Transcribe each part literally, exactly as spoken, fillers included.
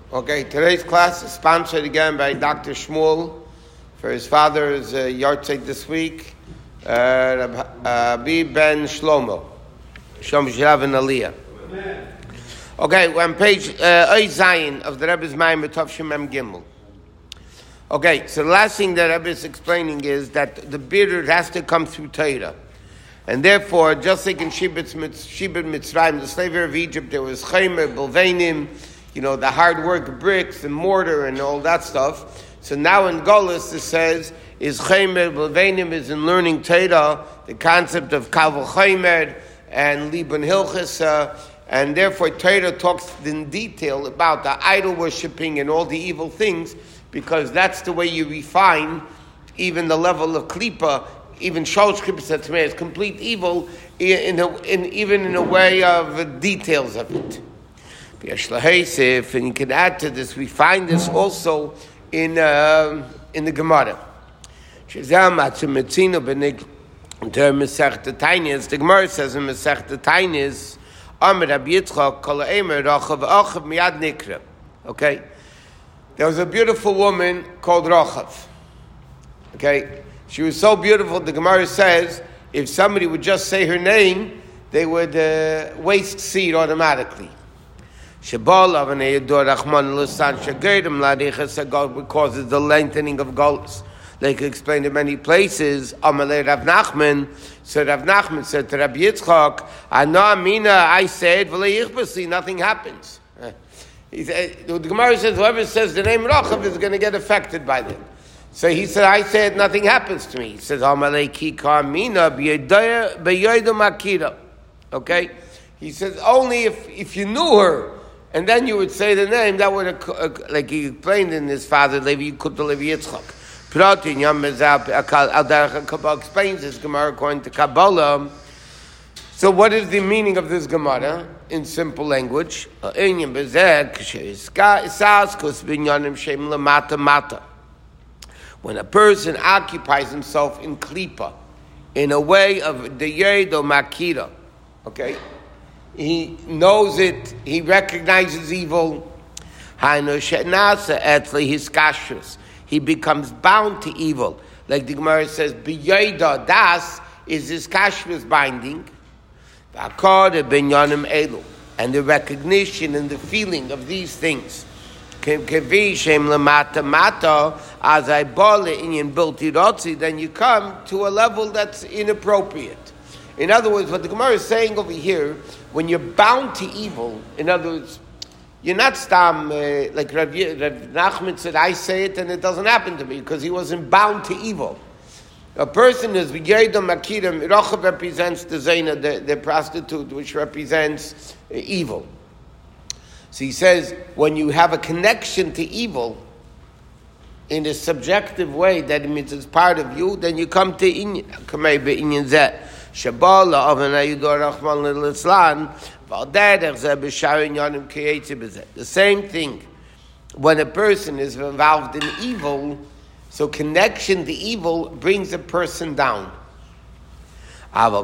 Okay, today's class is sponsored again by Doctor Shmuel for his father's uh, yahrzeit this week, uh, Rabbi Ben Shlomo. Shlomo Shirav and Aliyah. Okay, we're on page Oy Zayin of the Rebbe's Mayim B'Tovshim Mem Gimel. Okay, so the last thing that Rebbe is explaining is that the birur has to come through Torah. And therefore, just like in Shibud Mitzrayim, the slavery of Egypt, there was Chaymer, Bilvenim, you know, the hard work, bricks and mortar and all that stuff. So now in Golus it says, is Chaymer, Bilvenim is in learning Torah, the concept of Kaval Chaymer and Liban Hilchis, and therefore Torah talks in detail about the idol worshipping and all the evil things, because that's the way you refine even the level of Klippa. Even Shalosh Klippas Hatamei is complete evil, in, a, in even in a way of details of it. And you can add to this, we find this also in uh, in the Gemara. The Gemara says in Masechta Tainis, Amar Rabbi Yitzchak Kol Eimer Rachav Achav Miyad Nikra. Okay, there was a beautiful woman called Rachav. Okay, she was so beautiful. The Gemara says if somebody would just say her name, they would uh, waste seed automatically. Because the lengthening of galus. Like explained in many places, Amalei Rav Nachman, so Rav Nachman said to Rabbi Yitzchak, Ana Amina, I said, V'leichbasi, nothing happens. He said, the Gemara says, whoever says the name Rachav is going to get affected by that. So he said, I said, nothing happens to me. He says, Amalei Kika Amina, B'yoydo Makira. Okay? He says, only if, if you knew her, and then you would say the name, that would, uh, like he explained in his father, Levi Kutta Levi Yitzchak. Pratin Yom Mezal Al Derech Kabbalah explains this Gemara according to Kabbalah. So what is the meaning of this Gemara in simple language? When a person occupies himself in Klippa, in a way of Deyed or Makira, okay? He knows it, he recognizes evil. He becomes bound to evil. Like the Gemara says, B'yoda das is his kashrus binding. And the recognition and the feeling of these things. Then you come to a level that's inappropriate. In other words, what the Gemara is saying over here, when you're bound to evil, in other words, you're not stam, uh, like Rav, Rav Nachman said, I say it and it doesn't happen to me, because he wasn't bound to evil. A person is V'yedom Makirim, Rachav represents the Zayna, the, the prostitute, which represents uh, evil. So he says, when you have a connection to evil, in a subjective way, that means it's part of you, then you come to Inyan, Kamei Be'inyan Zeh. Shabala of an Ayudor Rahman L'Islan, the same thing. When a person is involved in evil, so connection to evil brings a person down. But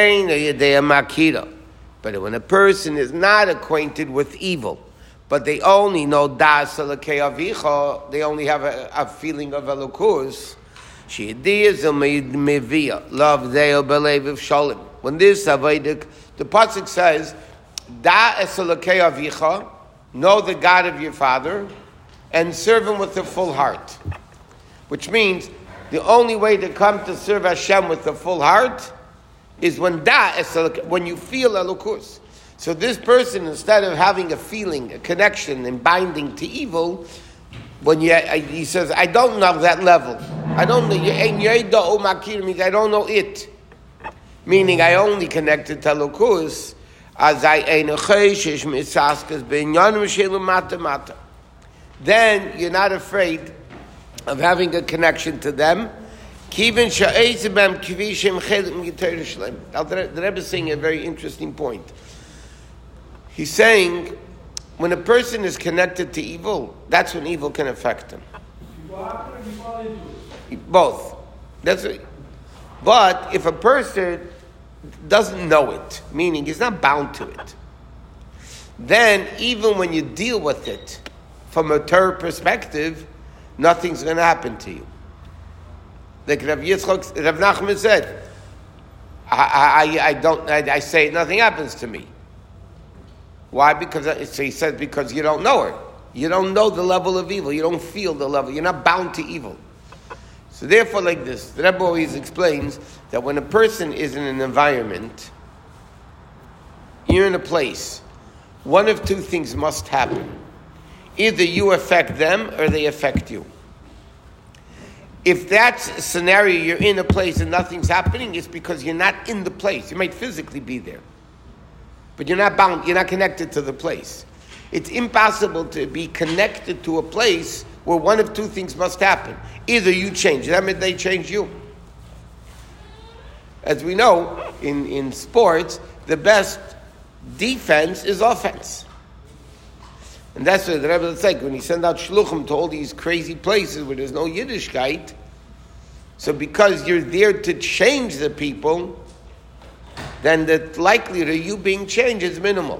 when a person is not acquainted with evil, but they only know Das Elokei Avicha, they only have a, a feeling of Elokus, when this Avedic, the pasuk says, Da esolokei avicha, know the God of your father, and serve him with a full heart. Which means the only way to come to serve Hashem with a full heart is when da esolokei, when you feel elokus. So this person, instead of having a feeling, a connection, and binding to evil, when you, he says, I don't know that level. I don't know. Means I don't know it. Meaning I only connected to Elokus as I then you're not afraid of having a connection to them. The Rebbe is saying a very interesting point. He's saying, when a person is connected to evil, that's when evil can affect him. Both. That's it. But if a person doesn't know it, meaning he's not bound to it, then even when you deal with it from a Torah perspective, nothing's going to happen to you. Like Rav Yitzchok, Rav Nachman said, I, I, I don't, I, I say nothing happens to me. Why? Because so he said because you don't know her. You don't know the level of evil. You don't feel the level. You're not bound to evil. So therefore, like this, the Rebbe always explains that when a person is in an environment, you're in a place, one of two things must happen. Either you affect them or they affect you. If that's a scenario, you're in a place and nothing's happening, it's because you're not in the place. You might physically be there, but you're not bound, you're not connected to the place. It's impossible to be connected to a place where one of two things must happen. Either you change them or they change you. As we know, in, in sports, the best defense is offense. And that's what the Rebbe is like, when he sent out shluchim to all these crazy places where there's no Yiddishkeit, so because you're there to change the people, then the likelihood of you being changed is minimal.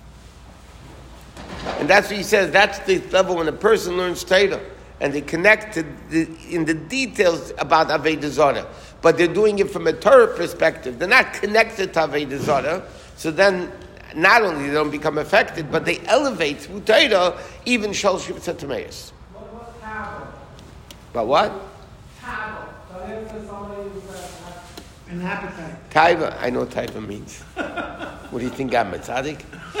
And that's what he says, that's the level when a person learns Torah, and they connect to the, in the details about Avodah Zarah. But they're doing it from a Torah perspective. They're not connected to Avodah Zarah, so then not only they don't become affected, but they elevate through Torah even Shal Shivtzat Tameis. What was Tava? But what? Tava. So if somebody who's an appetite. Taiva, I know what Taiva means. What do you think I'm a tzaddik?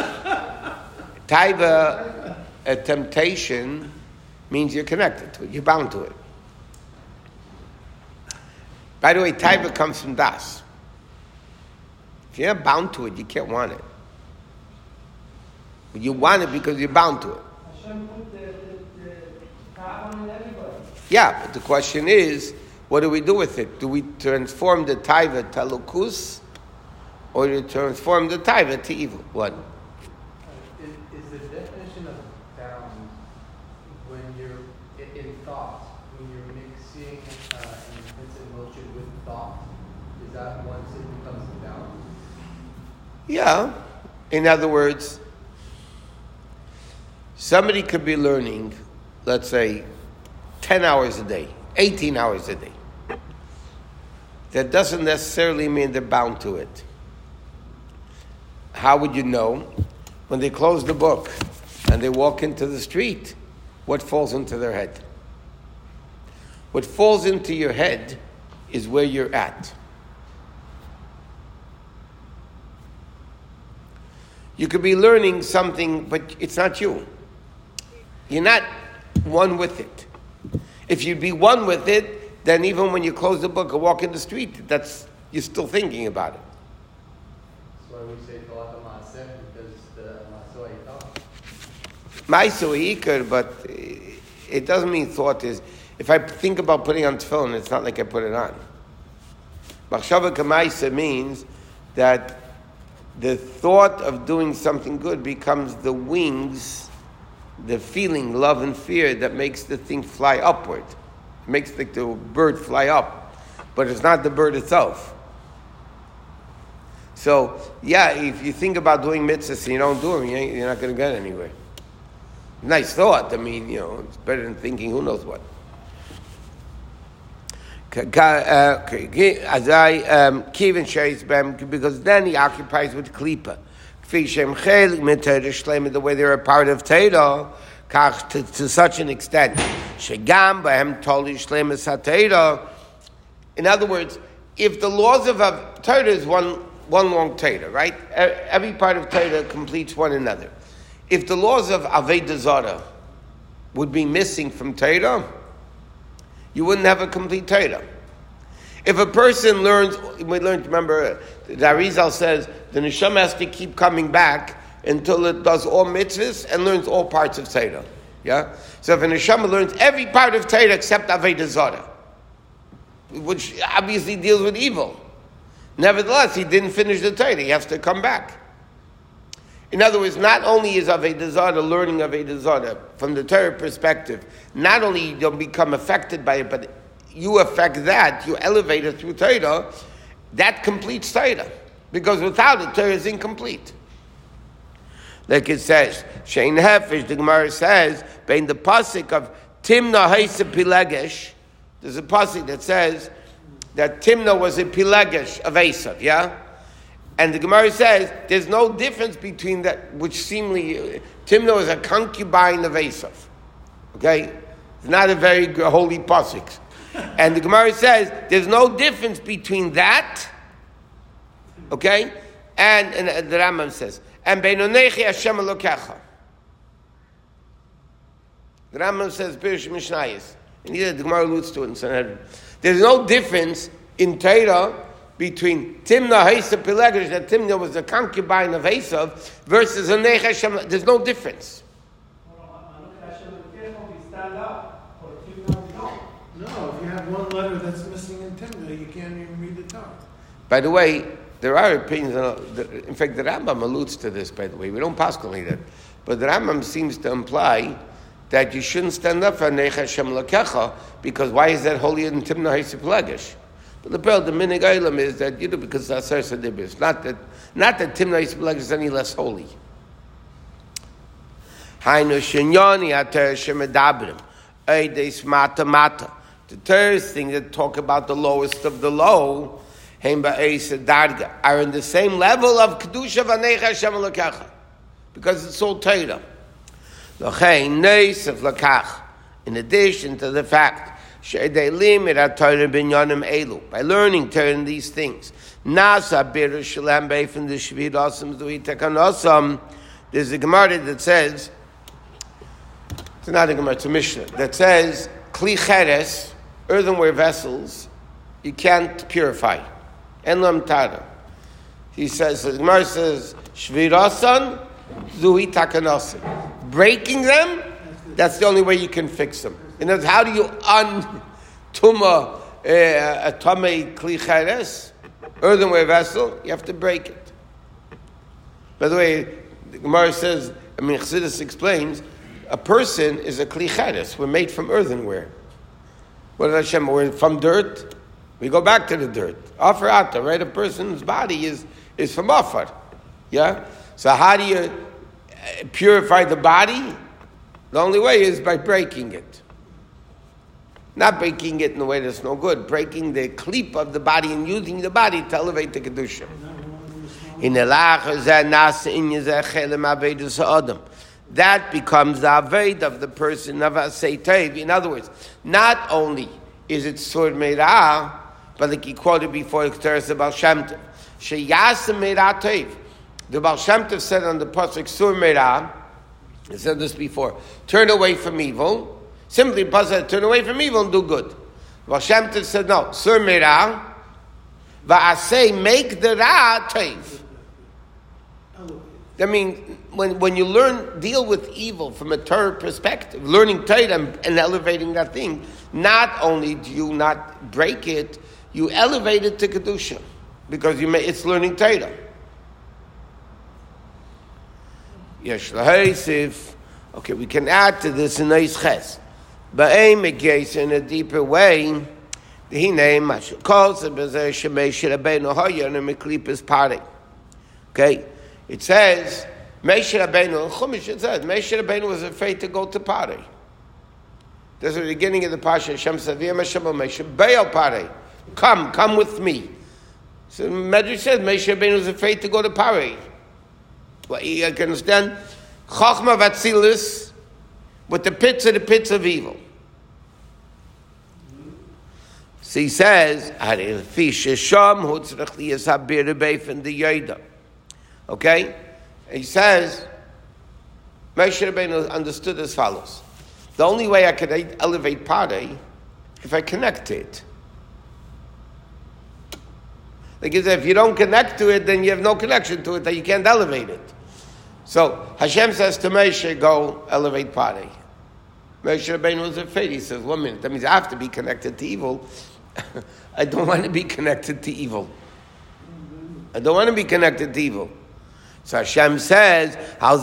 Taiva, a temptation, means you're connected to it. You're bound to it. By the way, Taiva comes from Das. If you're not bound to it, you can't want it. But you want it because you're bound to it. Hashem put the, the, the Tava on everybody. Yeah, but the question is, what do we do with it? Do we transform the Taiva to Lukus, or do we transform the Taiva to evil? What? Is, is the definition of bound when you're in, in thought, when you're mixing uh, an intense emotion with thought? Is that once it becomes bound? Yeah. In other words, somebody could be learning, let's say, ten hours a day, eighteen hours a day. That doesn't necessarily mean they're bound to it. How would you know? When they close the book and they walk into the street, what falls into their head? What falls into your head is where you're at. You could be learning something, but it's not you. You're not one with it. If you'd be one with it, then even when you close the book or walk in the street, that's you're still thinking about it. That's why we say Talat HaMaaseh, because the Maaseh thought. Ma'aseh ikar, but it doesn't mean thought is. If I think about putting on tefillin, it's not like I put it on. Machshava k'ma'aseh means that the thought of doing something good becomes the wings, the feeling, love and fear that makes the thing fly upward. It makes the, the bird fly up. But it's not the bird itself. So, yeah, if you think about doing mitzvahs and you don't do them, you ain't, you're not going to get anywhere. Nice thought. I mean, you know, it's better than thinking who knows what. Because then he occupies with klipa. The way they're a part of Torah, to, to such an extent. In other words, if the laws of Torah is one, one long Torah, right? Every part of Torah completes one another. If the laws of Avodah Zarah would be missing from Torah, you wouldn't have a complete Torah. If a person learns, we learned, remember, the Arizal says, the neshama has to keep coming back until it does all mitzvahs and learns all parts of Torah. Yeah? So if a neshama learns every part of Torah except Avodah Zarah, which obviously deals with evil, nevertheless, he didn't finish the Torah. He has to come back. In other words, not only is Avodah Zarah learning Avodah Zarah from the Torah perspective, not only you don't become affected by it, but you affect that, you elevate it through Torah, that completes Torah. Because without it, Torah is incomplete. Like it says, Shein Hefesh, the Gemara says, bein the pasuk of Timna Haisa Pilegesh, there's a pasuk that says that Timna was a Pilegesh of Esav, yeah? And the Gemara says there's no difference between that, which seemingly, Timna was a concubine of Esav. Okay? It's not a very good, holy pasuk. And the Gemara says there's no difference between that, okay? And, and the Rambam says, and Beinonechi Hashem Elokecha. The Rambam says, Pirush Mishnayos. And either the Gemara alludes to it in Sanhedrin. There's no difference in Torah between Timna Haisa Pilegesh, that Timna was the concubine of Esav, versus Onech Hashem. There's no difference. No, if you have one letter that's missing in Timna, you can't even read the Torah. By the way, there are opinions. In fact, the Rambam alludes to this, by the way. We don't pasqually that. But the Rambam seems to imply that you shouldn't stand up for Nech Hashem Lakecha, because why is that holy in Timna Haisa Pilegesh? But the pearl, the minig Eilam is that, you know, because that's Asar Sadibis. Not that, not that Timna Haisa Pilegesh is any less holy. Hainu Shinyoni Ater Shemedabrim. Eides Mata Mata. The terrorist thing that talk about the lowest of the low, Darga, are in the same level of Kedusha V'Neicha Hashem Elokecha, because it's all Torah. In addition to the fact by learning Torah in these things, there's a Gemara that says, it's not a Gemara, it's a Mishnah, that says, Kli Cheres, earthenware vessels, you can't purify. Enlam Tara. He says, the Gemara says, Shvirasan, Zui Takanasan. Breaking them, that's the only way you can fix them. In other words, how do you un-tuma a tamei kli cheres, earthenware vessel? You have to break it. By the way, the Gemara says, I mean, Chassidus explains, a person is a kli cheres. We're made from earthenware. What did Hashem? We're from dirt. We go back to the dirt. Afar ata, right? A person's body is, is from afar. Yeah? So how do you purify the body? The only way is by breaking it. Not breaking it in a way that's no good. Breaking the cleap of the body and using the body to elevate the Kedusha. That becomes the Aved of the person of Asay Tov. In other words, not only is it Sur Meirah, but like he quoted before, it's the Baal Shem Tov. Sheyasem Meirah Tov. The Baal Shem Tov said on the pasuk Sur Meirah, he said this before, turn away from evil. Simply, pasuk, turn away from evil and do good. Baal Shem Tov said no, Sur Meirah, va'aseh, make the Ra Tov. I mean, when when you learn, deal with evil from a Torah perspective, learning Torah and, and elevating that thing, not only do you not break it, you elevate it to Kedusha, because you may, it's learning Torah. Yesh lahaisif. Okay, we can add to this in Eis Ches. Ba'em case in a deeper way. He named Mashu calls it Bezer Shemei Rabbeinu Hayan and Meklipas Pari. Okay, it says Moshe Rabbeinu. Chumash it says Moshe Rabbeinu was afraid to go to Pari. That's the beginning of the Pasha. Hashem said, Moshe Be'al Pari. Come, come with me. So Medrash says Moshe Rabbeinu was afraid to go to Pari. Well, you can understand Chochma Vatzilis with the pits of the pits of evil. So he says, okay? He says, Moshe Rabbeinu understood as follows. The only way I could elevate Pari if I connect to it. Like if you don't connect to it, then you have no connection to it, that you can't elevate it. So Hashem says to Moshe, go elevate Pari. Moshe Rabbeinu was afraid. He says, one minute, that means I have to be connected to evil. I don't want to be connected to evil. I don't want to be connected to evil. So Hashem says,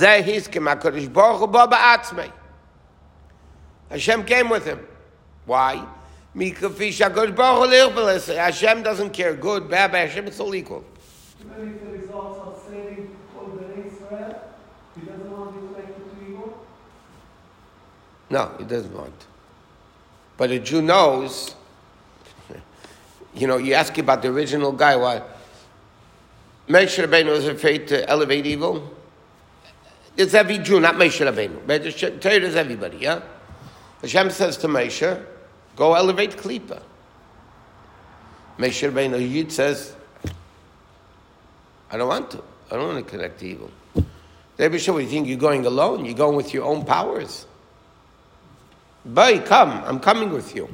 Hashem came with him. Why? Hashem doesn't care. Good, bad, bad. Hashem is all equal. Maybe the results of saving all the Israel, he doesn't No, he doesn't want. But a Jew knows, you know, you ask about the original guy, why? Moshe Rabbeinu was afraid to elevate evil. It's every Jew, not Moshe Rabbeinu. But the Torah is everybody, yeah? Hashem says to Moshe, go elevate Klippa. Moshe Rabbeinu Yid says, I don't want to. I don't want to connect to evil. Rebbe Shua, you think you're going alone? You're going with your own powers? Boy, come. I'm coming with you.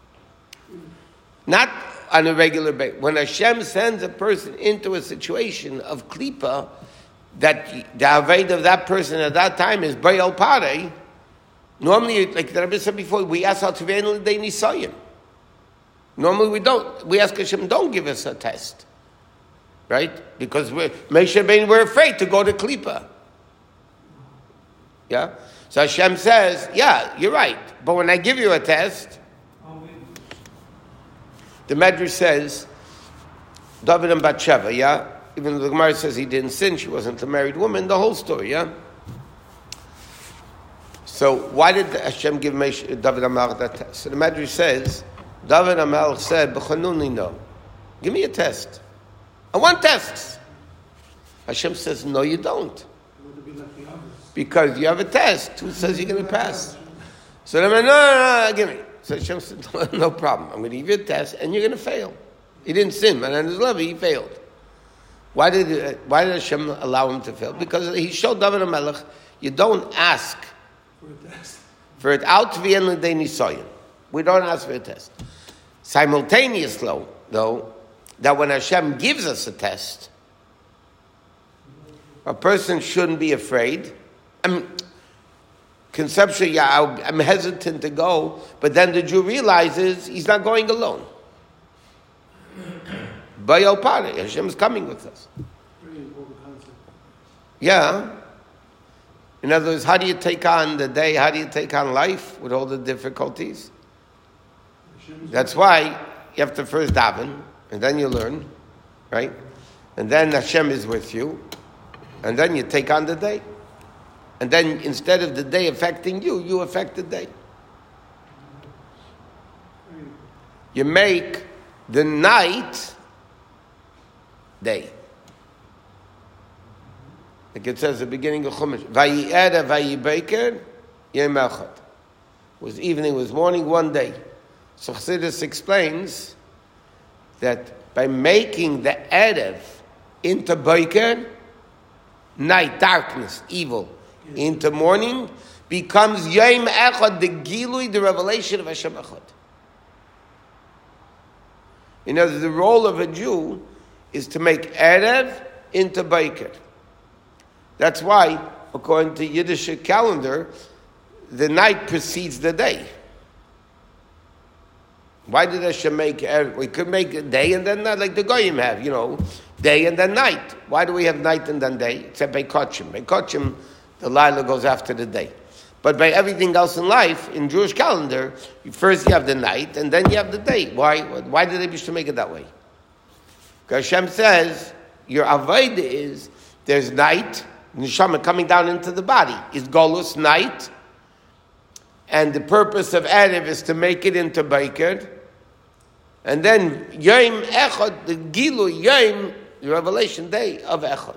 Not on a regular basis. When Hashem sends a person into a situation of Klippa, that the Aved of that person at that time is Bayal Pare, normally, like the Rebbe said before, we ask our Tvein L'dei Nisayin. Normally we don't. We ask Hashem, don't give us a test. Right? Because we're, Moshe Rabbeinu, we're afraid to go to Klippa. Yeah? So Hashem says, yeah, you're right. But when I give you a test, the Medrash says, David and Bathsheba, yeah? Even though the Gemara says he didn't sin, she wasn't a married woman, the whole story, yeah? So why did Hashem give Moshe, David HaMelech that test? So the Medrash says, David HaMelech said, B'chanuni no. Give me a test. I want tests. Hashem says, no, you don't. Because you have a test. Who says you're going to pass? So they're like, no, no, no, give me. So Hashem said, no problem. I'm going to give you a test, and you're going to fail. He didn't sin, but on his level, he failed. Why did why did Hashem allow him to fail? Because he showed David HaMelech, you don't ask for a test. For it out to be in the Nisayin. We don't ask for a test. Simultaneously, though, that when Hashem gives us a test, a person shouldn't be afraid. I mean, conceptually, yeah, I'm hesitant to go, but then the Jew realizes he's not going alone. Bayal Pare, Hashem is coming with us. Yeah. In other words, how do you take on the day? How do you take on life with all the difficulties? That's why you have to first daven, and then you learn, right? And then Hashem is with you, and then you take on the day. And then instead of the day affecting you, you affect the day. You make the night day. Like it says at the beginning of Chumash, Vayi Eda, Vayi Beker, Yom Echad. It was evening, it was morning, one day. So Chassidus explains that by making the Erev into Beker, night, darkness, evil, into morning, becomes Yom Echad, the Gilui, the revelation of Hashem Echad. You know, the role of a Jew is to make Erev into Beker. That's why, according to Yiddish calendar, the night precedes the day. Why did Hashem make Erev? We could make a day and then night, like the Goyim have, you know, day and then night. Why do we have night and then day? Except by Kochim. By Kochim, the Laila goes after the day. But by everything else in life, in Jewish calendar, first you have the night and then you have the day. Why? Why did they wish to make it that way? Because Hashem says, your Avodah is, there's night, Neshama coming down into the body. Is Golus night, and the purpose of Erev is to make it into Beker. And then Yom Echad, the Gilu Yom, the revelation day of Echad.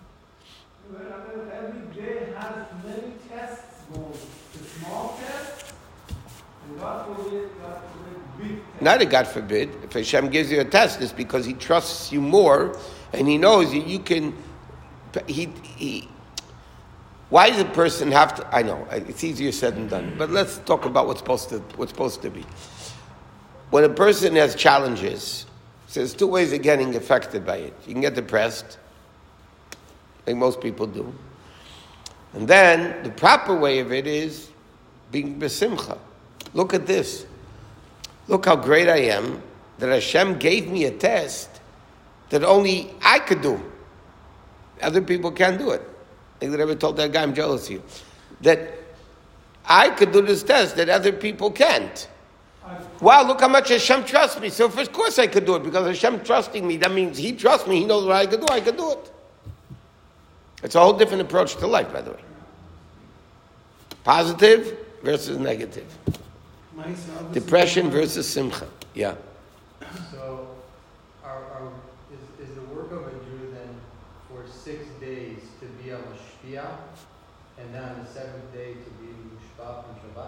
Every day has many tests going. The small tests, and God forbid, God forbid, big tests. Not a God forbid. If Hashem gives you a test, it's because He trusts you more, and He knows you, you can. He, he. Why does a person have to? I know it's easier said than done, but let's talk about what's supposed to what's supposed to be. When a person has challenges, so there's two ways of getting affected by it. You can get depressed, like most people do, and then the proper way of it is being besimcha. Look at this. Look how great I am that Hashem gave me a test that only I could do. Other people can't do it. Like the Rebbe told that guy, I'm jealous of you. That I could do this test that other people can't. Wow, look how much Hashem trusts me. So of course I could do it, because Hashem trusting me, that means He trusts me, He knows what I could do, I could do it. It's a whole different approach to life, by the way. Positive, versus negative. Ma'isa, obviously, Depression versus simcha. Yeah. So, are, are, is, is the work of a Jew then for six days to be a mashpia, and then on the seventh day to be mushpah and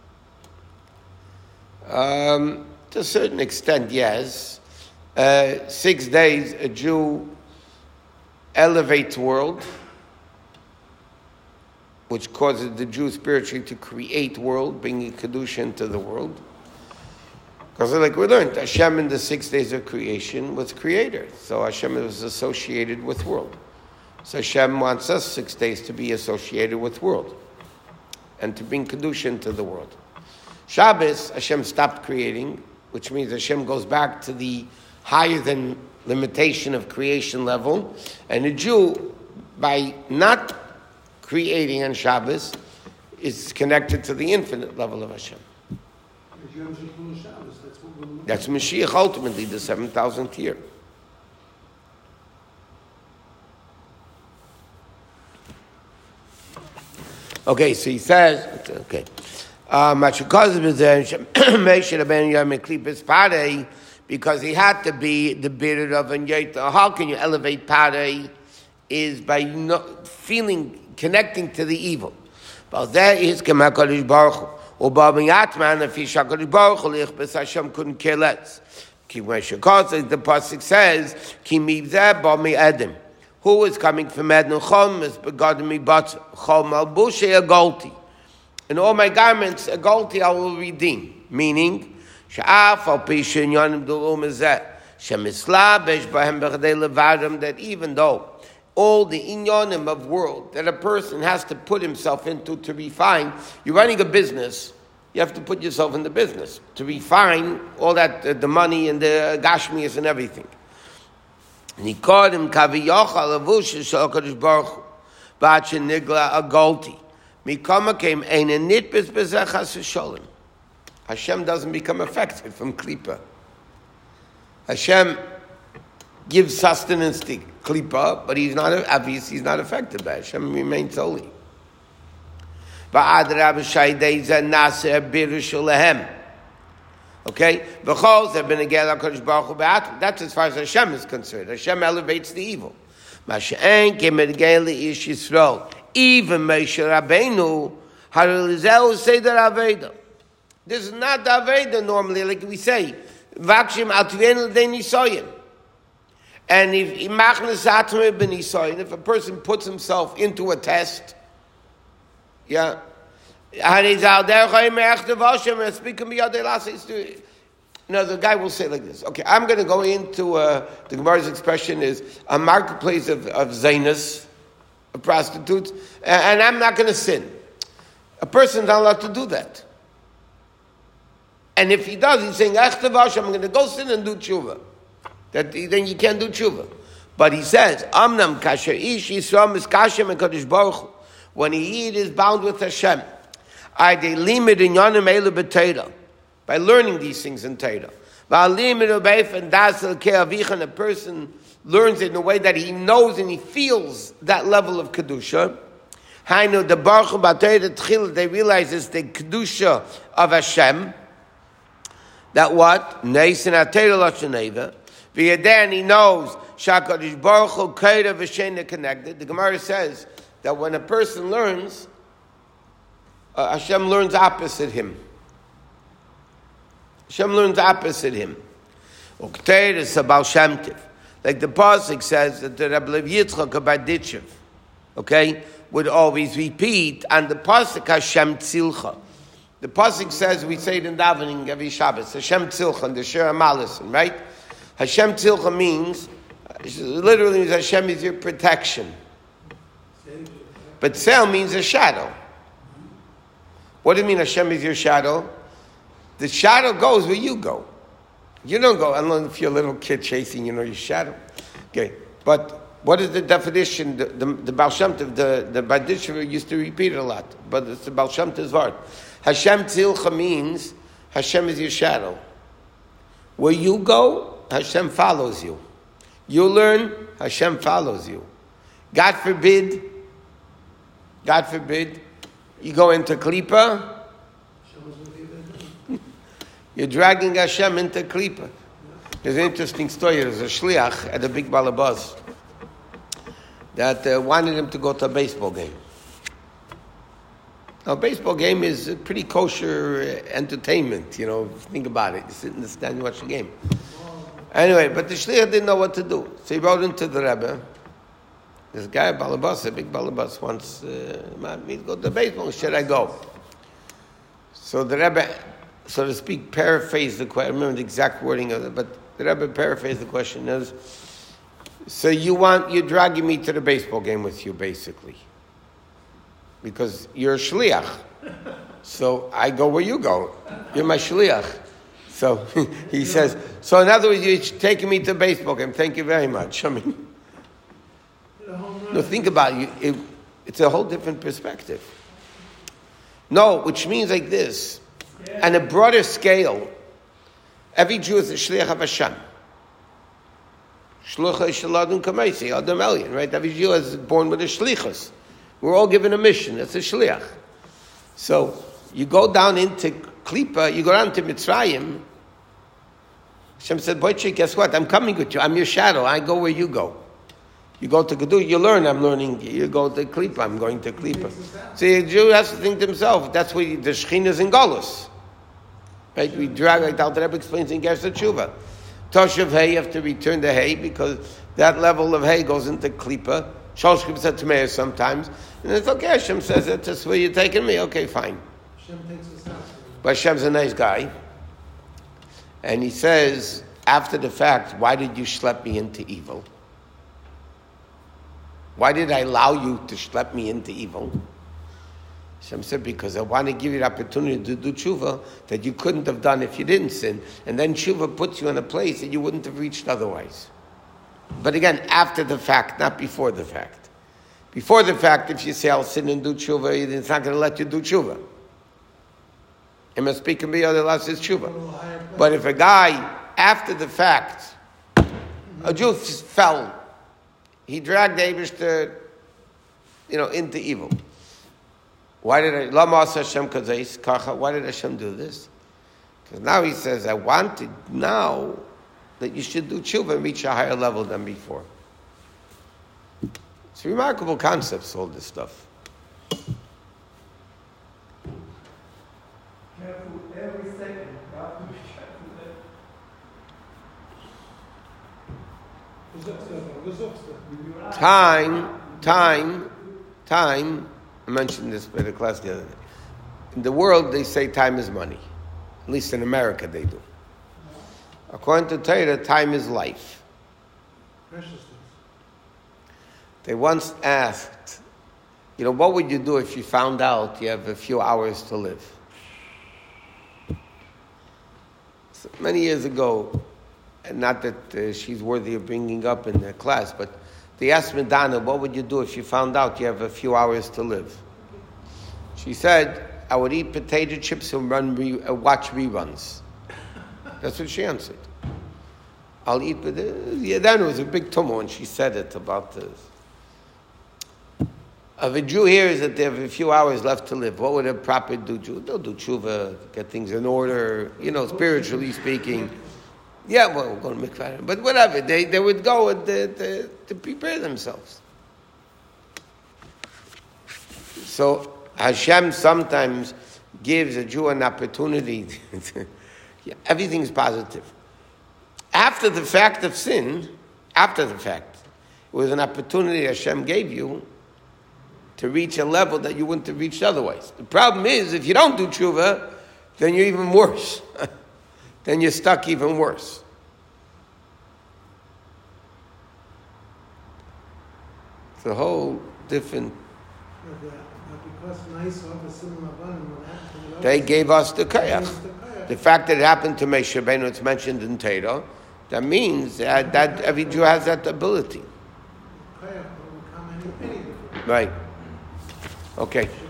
Shabbat? Um, to a certain extent, yes. Uh, six days, a Jew elevates the world, which causes the Jew spiritually to create world, bringing Kedusha into the world. Because like we learned, Hashem in the six days of creation was creator. So Hashem was associated with world. So Hashem wants us six days to be associated with world and to bring Kedusha into the world. Shabbos, Hashem stopped creating, which means Hashem goes back to the higher than limitation of creation level. And a Jew, by not creating on Shabbos, is connected to the infinite level of Hashem. That's Mashiach ultimately, the seven thousandth year. Okay, so he says, okay. Because he had to be the bitter of an Yeta. How can you elevate Parei? Is by not feeling, connecting to the evil. But there is Kemakadosh Baruch Hu. Ubam Yatman, if Hakadosh Baruch Hu lichbes, Hashem couldn't care less. The pasuk says, Ki mibzeh ba mi Edom. Who is coming from Edom? Chom is begotten mi bat. Chom al bushe agolti. In all my garments, agolti I will redeem. Meaning, she'af al pisha inyanim d'ulum ezeh. Shemisla besh bahem b'chadei levadam. That even though all the inyanim of world that a person has to put himself into to refine. You're running a business, you have to put yourself in the business to refine all that, uh, the money and the gashmias and everything. Nikodim kaviyocha levush shel HaKadosh Baruch Hu b'atche nigla agolti mikama came ein nitbis b'zeh chas v'sholem. Hashem doesn't become affected from klipa. Hashem gives sustenance to klipa, but he's not obvious. He's not affected by it. Hashem remains holy. Okay, that's as far as Hashem is concerned. Hashem elevates the evil. Even Moshe Rabbeinu, this is not the Aveda normally, like we say. And if if a person puts himself into a test, yeah, now the guy will say like this. Okay, I'm going to go into uh, the Gemara's expression is a marketplace of, of zainas, of prostitutes, and, and I'm not going to sin. A person's not allowed to do that. And if he does, he's saying, I'm going to go sin and do tshuva. That then you can't do tshuva. But he says, Amnam kasher ish yisrael miskashem HaKadosh Baruch Hu. When he eat is bound with Hashem. I de limit in yonim elu b'teira. By learning these things in Teira. V'alimit ubeif and dasel ke'avich, and a person learns it in a way that he knows and he feels that level of kedusha. Hainu the Baruch Hu b'teira tchil, they realize it's the kedusha of Hashem. That what? Neis in ha-teira l'sheneva. And he knows Shakadosh Baruch Hu Kaira V'Shena connected. The Gemara says that when a person learns, uh, Hashem learns opposite him. Hashem learns opposite him. Ukteir is a Baal Shem Tov. Like the pasuk says that the Rabbi Lev Yitzchak Barditchev, okay, would always repeat, and the pasuk Hashem Tzilcha. The pasuk says, we say it in davening every Shabbos, Hashem Tzilcha, and the Shir HaMalison, right? Hashem Tzilcha means, literally means Hashem is your protection. But Tzel means a shadow. What do you mean Hashem is your shadow? The shadow goes where you go. You don't go, unless if you're a little kid chasing, you know, your shadow. Okay, but what is the definition? The, the, the Baal Shem Tov, the, the Barditchev used to repeat it a lot, but it's the Baal Shem Tov's word. Hashem Tzilcha means Hashem is your shadow. Where you go, Hashem follows you. You learn, Hashem follows you. God forbid, God forbid, you go into Klippa, You're dragging Hashem into klipa. There's an interesting story. There's a shliach at a big balabaz that uh, wanted him to go to a baseball game. Now, a baseball game is a pretty kosher entertainment, you know, think about it. You sit in the stand and watch the game. Anyway, but the shliach didn't know what to do. So he wrote into the Rebbe. This guy, balabas, a big balabas, wants uh, me to go to the baseball. Should I go? So the Rebbe, so to speak, paraphrased the question. I remember the exact wording of it, but the Rebbe paraphrased the question as, so you want, you're dragging me to the baseball game with you, basically. Because you're a shliach. So I go where you go. You're my shliach. So he says, so in other words, you're taking me to the baseball game. Thank you very much. I mean, no, think about it. it. It's a whole different perspective. No, which means like this. On a broader scale, every Jew is a shliach of Hashem. Shlucha shaladun kamaisi, Adam Elyon, right? Every Jew is born with a shlichus. We're all given a mission. It's a shliach. So you go down into Klipa, you go down to Mitzrayim. Hashem said, Boychik, guess what? I'm coming with you. I'm your shadow. I go where you go. You go to Gedu, you learn, I'm learning. You go to Klipa, I'm going to Klipa. See, a Jew has to think to himself, that's where the Shekhinah is in Golus. Right? We drag, like the Alter Rebbe explains in Gersa Tshuva. Toshav Hay, you have to return the Hay, because that level of Hay goes into Klipa. Shalosh Kibbutz Tmeir sometimes. And it's okay, Hashem says, that's where you're taking me. Okay, fine. Hashem takes us out. But Hashem's a nice guy. And he says, after the fact, why did you schlep me into evil? Why did I allow you to schlep me into evil? Hashem said, because I want to give you the opportunity to do tshuva that you couldn't have done if you didn't sin. And then tshuva puts you in a place that you wouldn't have reached otherwise. But again, after the fact, not before the fact. Before the fact, if you say, I'll sin and do tshuva, it's not going to let you do tshuva. It must speak and be other last is tshuva. But if a guy, after the fact, a Jew fell, he dragged the Eibishter, you know, into evil. Why did I, Lama Hashem Kazeis Kacha, why did Hashem do this? Because now he says, I wanted now that you should do tshuva and reach a higher level than before. It's remarkable concepts, all this stuff. Careful every second. God to be careful. Time, time, time, I mentioned this by the class the other day. In the world, they say time is money. At least in America, they do. According to Torah, time is life. Preciousness. They once asked, you know, what would you do if you found out you have a few hours to live? So many years ago, and not that uh, she's worthy of bringing up in the class, but they asked Madonna, what would you do if you found out you have a few hours to live? She said, I would eat potato chips and run re- uh, watch reruns. That's what she answered. I'll eat, but uh, yeah, then it was a big tumult when she said it about this. If a Jew hears that they have a few hours left to live, what would a proper do? Jew? They'll do tshuva, get things in order, you know, spiritually speaking. Yeah, well, we're going to mikvah, but whatever. They they would go and to, to, to prepare themselves. So Hashem sometimes gives a Jew an opportunity. Yeah, everything's positive. After the fact of sin, after the fact, it was an opportunity Hashem gave you to reach a level that you wouldn't have reached otherwise. The problem is, if you don't do tshuva, then you're even worse. Then you're stuck even worse. It's a whole different... They gave us the kayach. The fact that it happened to Moshe Rabbeinu, it's mentioned in Torah, that means that, that every Jew has that ability. Right. Okay.